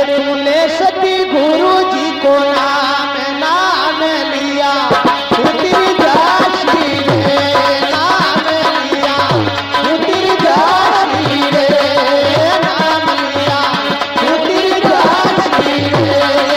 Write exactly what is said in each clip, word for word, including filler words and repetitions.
अरे तूने सती गुरु जी को नाम नाम लिया, तू तेरी दासी रे नाम लिया, तू तेरी दासी रे नाम लिया, तू तेरी दासी रे।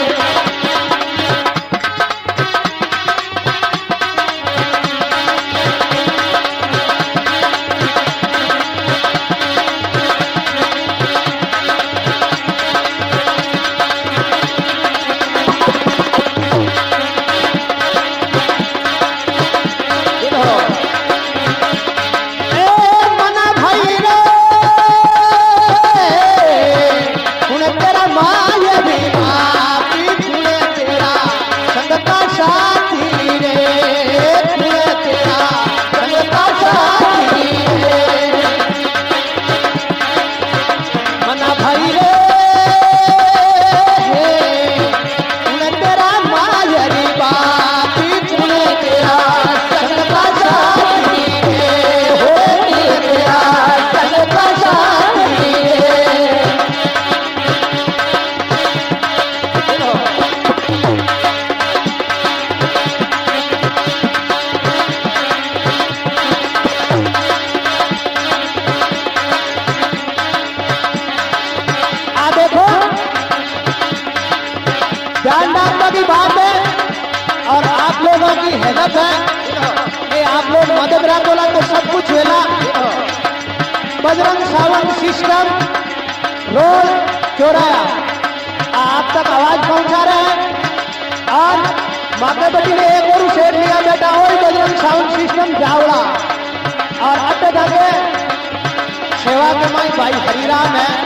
की बात है और आप लोगों की हेल्प है कि आप लोग मदद रहा बोला तो सब कुछ हुआ। बजरंग सावंत सिस्टम रोड चौराया आप तक आवाज पहुंचा रहे हैं और मातापति ने एक और शेर लिया बेटा और बजरंग सावंत सिस्टम जावड़ा और अट्टे धागे सेवा के माई भाई हरिराम है।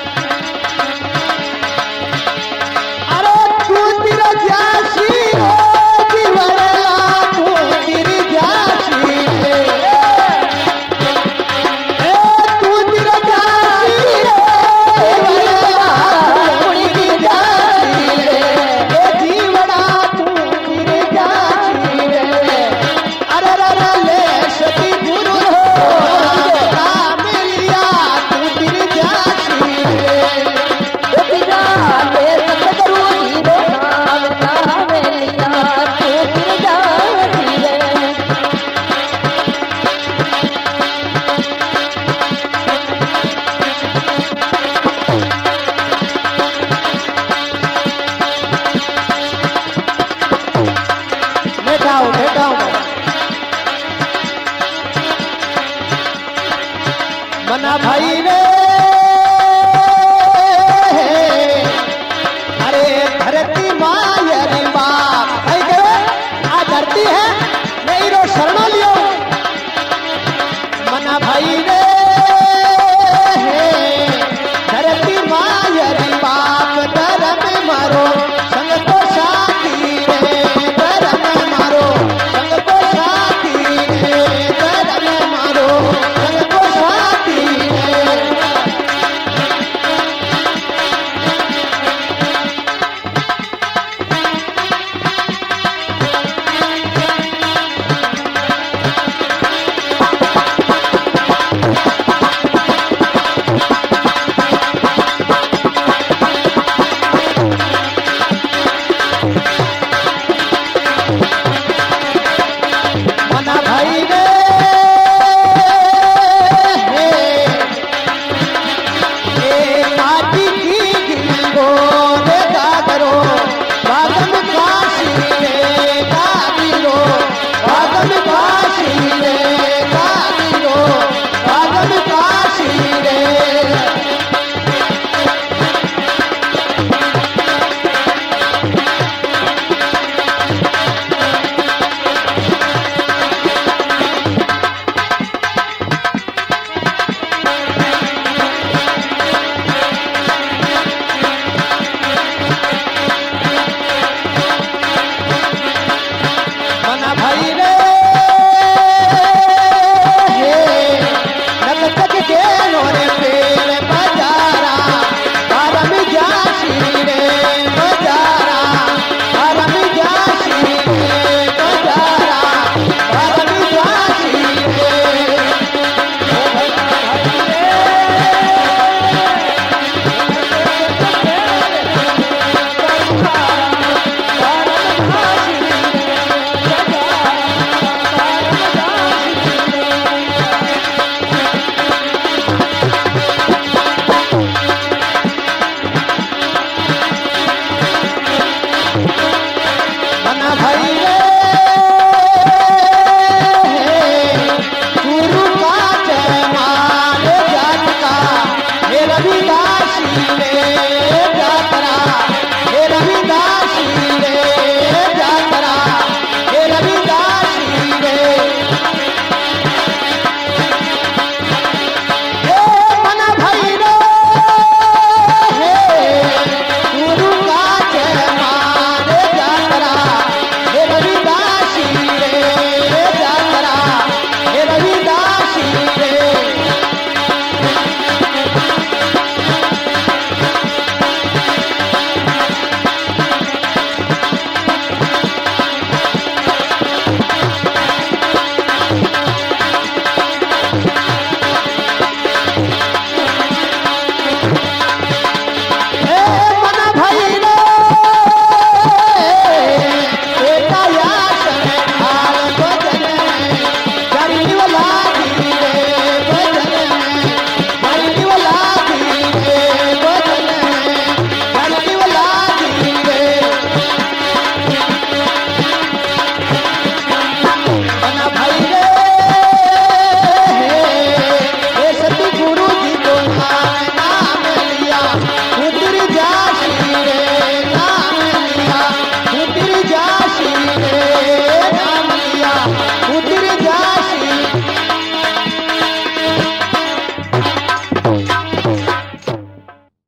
मना भाई रे अरे धरती माया रे बाप भाई के आ धरती है नहीं रो शरण लियो। मना भाई रे धरती माया रे बाप धर्म मारो संग को साथी रे धर्म मारो संग को साथी रे धर्म मारो संग को साथी रे। माटी में